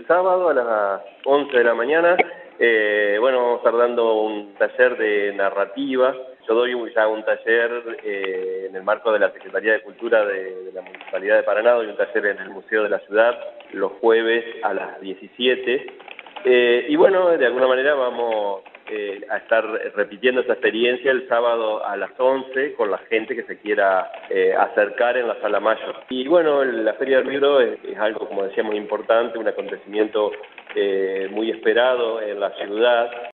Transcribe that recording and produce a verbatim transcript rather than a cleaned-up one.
el sábado a las once de la mañana, eh, bueno, vamos a estar dando un taller de narrativa. Yo doy ya un taller eh, en el marco de la Secretaría de Cultura de, de la Municipalidad de Paraná, doy un taller en el Museo de la Ciudad los jueves a las diecisiete. Eh, y bueno, de alguna manera vamos eh, a estar repitiendo esta experiencia el sábado a las once con la gente que se quiera eh, acercar en la Sala Mayor. Y bueno, la Feria del Libro es, es algo, como decíamos, importante, un acontecimiento eh, muy esperado en la ciudad.